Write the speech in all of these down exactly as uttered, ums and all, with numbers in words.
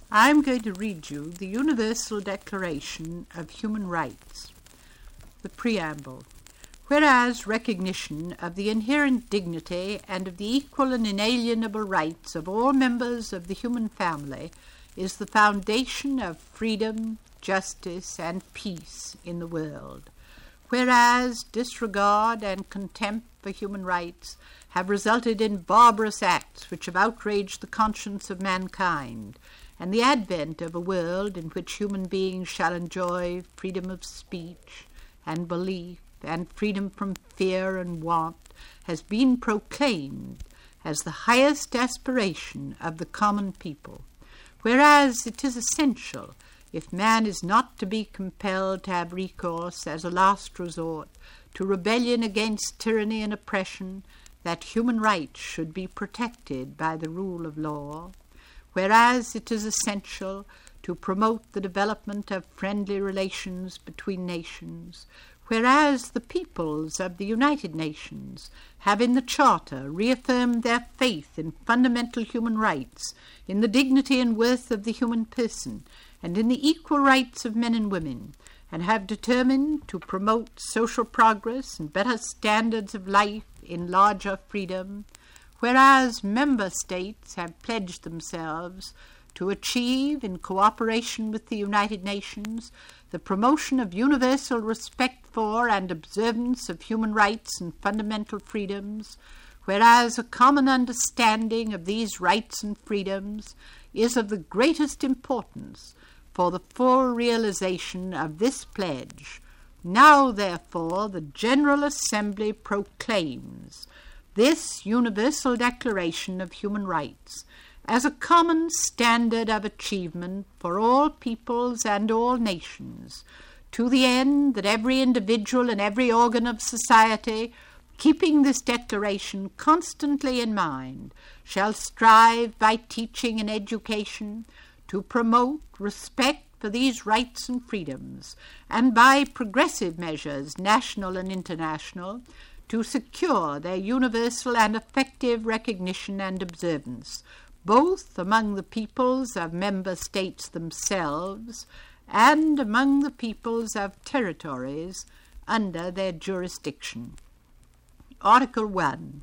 I'm going to read you the Universal Declaration of Human Rights. The Preamble. Whereas recognition of the inherent dignity and of the equal and inalienable rights of all members of the human family is the foundation of freedom, justice, and peace in the world. Whereas disregard and contempt for human rights have resulted in barbarous acts which have outraged the conscience of mankind, and the advent of a world in which human beings shall enjoy freedom of speech and belief and freedom from fear and want has been proclaimed as the highest aspiration of the common people, whereas it is essential, if man is not to be compelled to have recourse as a last resort to rebellion against tyranny and oppression, that human rights should be protected by the rule of law, whereas it is essential to promote the development of friendly relations between nations, whereas the peoples of the United Nations have in the Charter reaffirmed their faith in fundamental human rights, in the dignity and worth of the human person, and in the equal rights of men and women, and have determined to promote social progress and better standards of life in larger freedom, whereas member states have pledged themselves to achieve, in cooperation with the United Nations, the promotion of universal respect for and observance of human rights and fundamental freedoms, whereas a common understanding of these rights and freedoms is of the greatest importance for the full realization of this pledge. Now, therefore, the General Assembly proclaims this Universal Declaration of Human Rights as a common standard of achievement for all peoples and all nations, to the end that every individual and every organ of society, keeping this declaration constantly in mind, shall strive by teaching and education to promote respect for these rights and freedoms, and by progressive measures, national and international, to secure their universal and effective recognition and observance, both among the peoples of member states themselves and among the peoples of territories under their jurisdiction. Article one.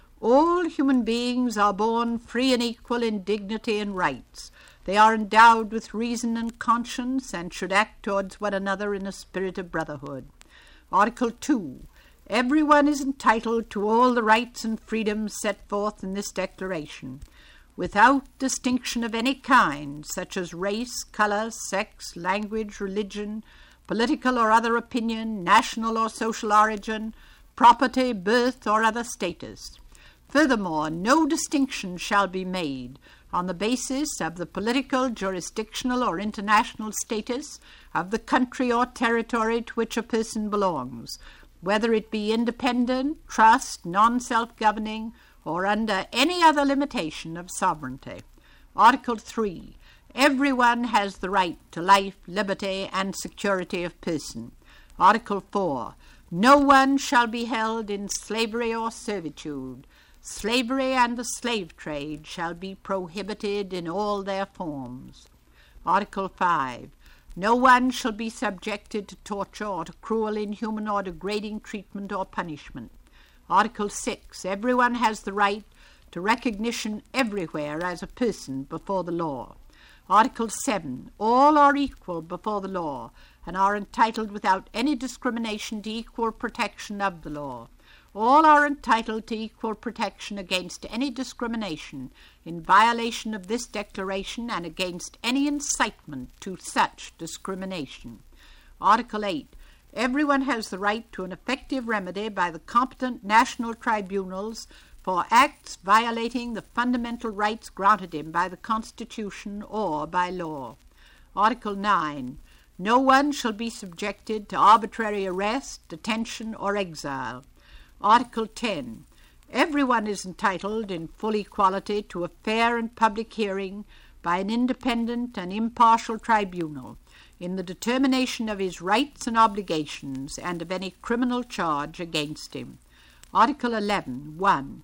All human beings are born free and equal in dignity and rights. They are endowed with reason and conscience and should act towards one another in a spirit of brotherhood. Article two. Everyone is entitled to all the rights and freedoms set forth in this declaration, without distinction of any kind, such as race, color, sex, language, religion, political or other opinion, national or social origin, property, birth, or other status. Furthermore, no distinction shall be made on the basis of the political, jurisdictional, or international status of the country or territory to which a person belongs, whether it be independent, trust, non-self-governing, or under any other limitation of sovereignty. Article three. Everyone has the right to life, liberty, and security of person. Article four. No one shall be held in slavery or servitude. Slavery and the slave trade shall be prohibited in all their forms. Article five. No one shall be subjected to torture or to cruel, inhuman, or degrading treatment or punishment. Article six. Everyone has the right to recognition everywhere as a person before the law. Article seven. All are equal before the law and are entitled without any discrimination to equal protection of the law. All are entitled to equal protection against any discrimination in violation of this declaration and against any incitement to such discrimination. Article eight. Everyone has the right to an effective remedy by the competent national tribunals for acts violating the fundamental rights granted him by the Constitution or by law. Article nine. No one shall be subjected to arbitrary arrest, detention, or exile. Article ten. Everyone is entitled in full equality to a fair and public hearing by an independent and impartial tribunal in the determination of his rights and obligations and of any criminal charge against him. Article eleven. one.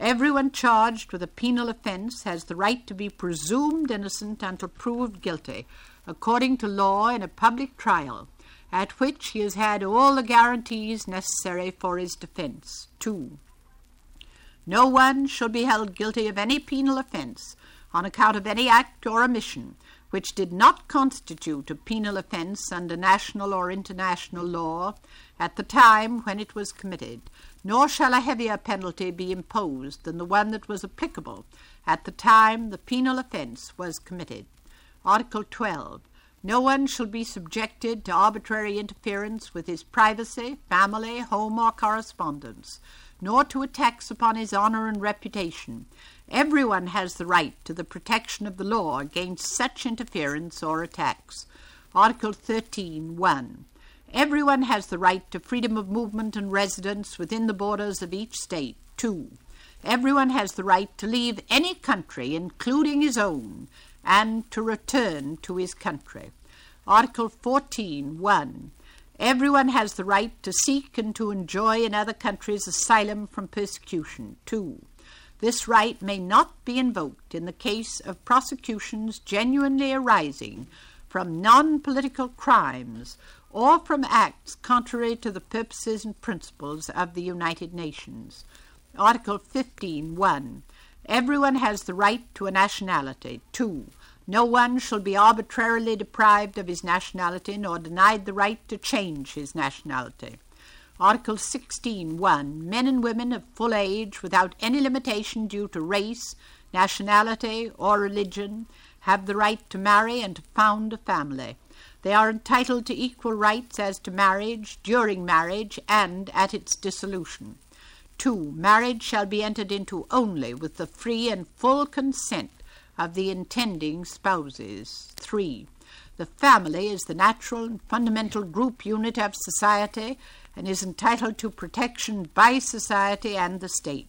Everyone charged with a penal offence has the right to be presumed innocent until proved guilty, according to law in a public trial, at which he has had all the guarantees necessary for his defence. Two. No one shall be held guilty of any penal offence on account of any act or omission which did not constitute a penal offence under national or international law at the time when it was committed, nor shall a heavier penalty be imposed than the one that was applicable at the time the penal offence was committed. Article twelve. No one shall be subjected to arbitrary interference with his privacy, family, home, or correspondence, nor to attacks upon his honour and reputation. Everyone has the right to the protection of the law against such interference or attacks. Article thirteen one. Everyone has the right to freedom of movement and residence within the borders of each state. Two. Everyone has the right to leave any country, including his own, and to return to his country. Article fourteen one. Everyone has the right to seek and to enjoy in other countries asylum from persecution. Two. This right may not be invoked in the case of prosecutions genuinely arising from non-political crimes or from acts contrary to the purposes and principles of the United Nations. Article fifteen one. Everyone has the right to a nationality. Two. No one shall be arbitrarily deprived of his nationality nor denied the right to change his nationality. Article sixteen one. Men and women of full age, without any limitation due to race, nationality, or religion, have the right to marry and to found a family. They are entitled to equal rights as to marriage, during marriage, and at its dissolution. Two. Marriage shall be entered into only with the free and full consent of the intending spouses. Three. The family is the natural and fundamental group unit of society and is entitled to protection by society and the state.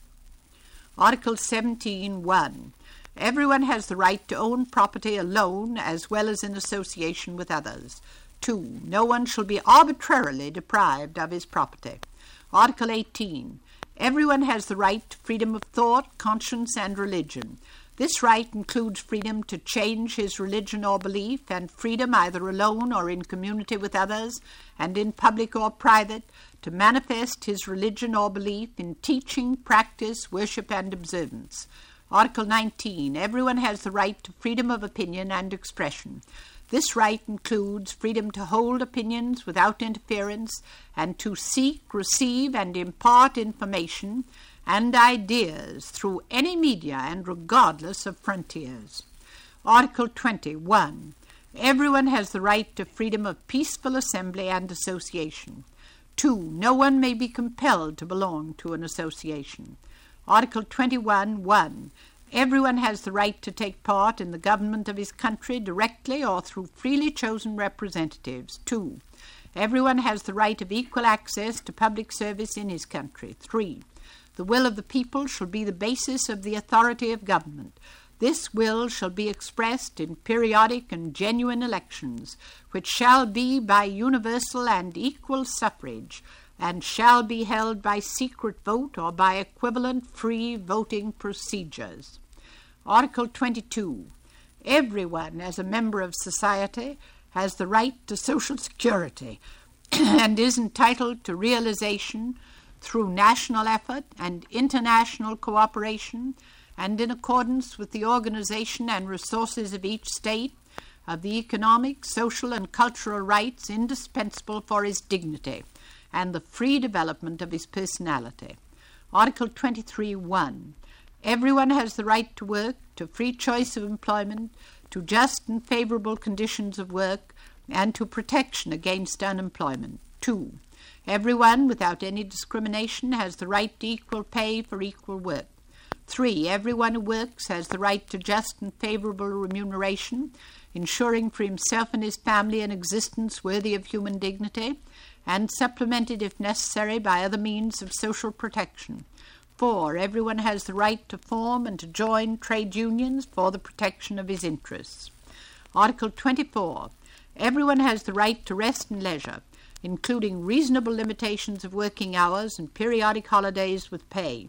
Article seventeen one. Everyone has the right to own property alone as well as in association with others. Two. No one shall be arbitrarily deprived of his property. Article eighteen. Everyone has the right to freedom of thought, conscience, and religion. This right includes freedom to change his religion or belief, and freedom, either alone or in community with others, and in public or private, to manifest his religion or belief in teaching, practice, worship, and observance. Article nineteen. Everyone has the right to freedom of opinion and expression. This right includes freedom to hold opinions without interference and to seek, receive, and impart information and ideas through any media and regardless of frontiers. Article twenty-one. Everyone has the right to freedom of peaceful assembly and association. Two. No one may be compelled to belong to an association. Article twenty-one one. Everyone has the right to take part in the government of his country directly or through freely chosen representatives. Two. Everyone has the right of equal access to public service in his country. Three. The will of the people shall be the basis of the authority of government. This will shall be expressed in periodic and genuine elections, which shall be by universal and equal suffrage, and shall be held by secret vote or by equivalent free voting procedures. Article twenty-two. Everyone, as a member of society, has the right to social security and is entitled to realization through national effort and international cooperation, and in accordance with the organization and resources of each state, of the economic, social, and cultural rights indispensable for his dignity and the free development of his personality. Article twenty-three one. Everyone has the right to work, to free choice of employment, to just and favorable conditions of work, and to protection against unemployment. Two. Everyone, without any discrimination, has the right to equal pay for equal work. Three. Everyone who works has the right to just and favorable remuneration, ensuring for himself and his family an existence worthy of human dignity, and supplemented, if necessary, by other means of social protection. Four. Everyone has the right to form and to join trade unions for the protection of his interests. Article twenty-four. Everyone has the right to rest and leisure, including reasonable limitations of working hours and periodic holidays with pay.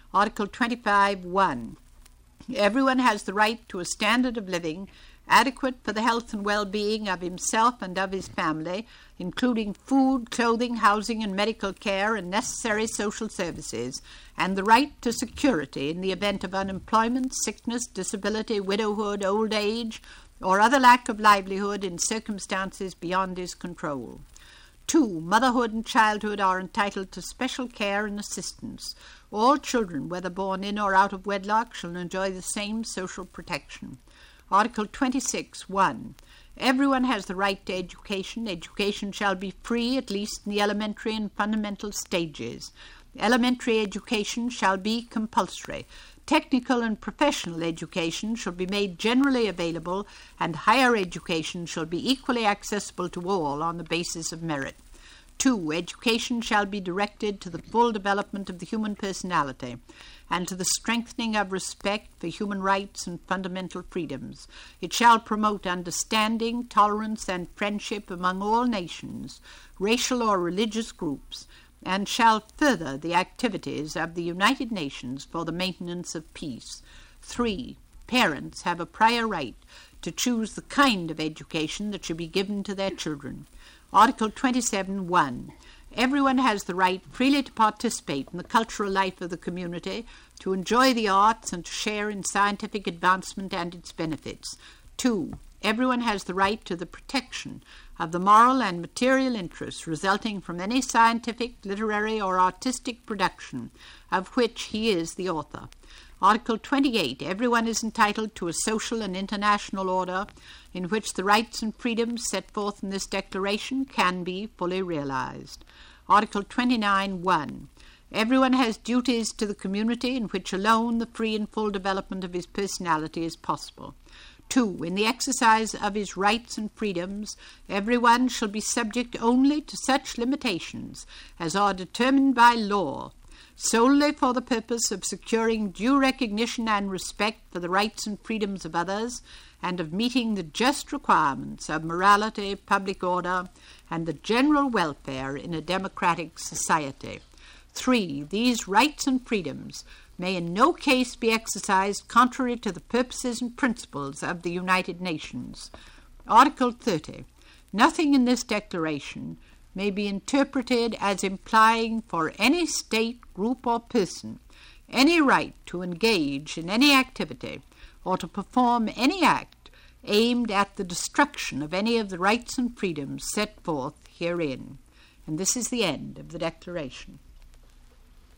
Article twenty-five, one. Everyone has the right to a standard of living adequate for the health and well-being of himself and of his family, including food, clothing, housing, and medical care and necessary social services, and the right to security in the event of unemployment, sickness, disability, widowhood, old age, or other lack of livelihood in circumstances beyond his control. Two, motherhood and childhood are entitled to special care and assistance. All children, whether born in or out of wedlock, shall enjoy the same social protection. Article twenty-six, one. Everyone has the right to education. Education shall be free, at least in the elementary and fundamental stages. Elementary education shall be compulsory. Technical and professional education shall be made generally available, and higher education shall be equally accessible to all on the basis of merit. Two, education shall be directed to the full development of the human personality and to the strengthening of respect for human rights and fundamental freedoms. It shall promote understanding, tolerance, and friendship among all nations, racial or religious groups, and shall further the activities of the United Nations for the maintenance of peace. Three, parents have a prior right to choose the kind of education that should be given to their children. Article twenty-seven, one. Everyone has the right freely to participate in the cultural life of the community, to enjoy the arts, and to share in scientific advancement and its benefits. Two, everyone has the right to the protection of the moral and material interests resulting from any scientific, literary, or artistic production of which he is the author. Article twenty-eight. Everyone is entitled to a social and international order in which the rights and freedoms set forth in this declaration can be fully realized. Article twenty-nine, one. Everyone has duties to the community in which alone the free and full development of his personality is possible. Two, in the exercise of his rights and freedoms, everyone shall be subject only to such limitations as are determined by law, solely for the purpose of securing due recognition and respect for the rights and freedoms of others, and of meeting the just requirements of morality, public order, and the general welfare in a democratic society. Three, these rights and freedoms may in no case be exercised contrary to the purposes and principles of the United Nations. Article thirty. Nothing in this declaration may be interpreted as implying for any state, group, or person any right to engage in any activity or to perform any act aimed at the destruction of any of the rights and freedoms set forth herein. And this is the end of the declaration.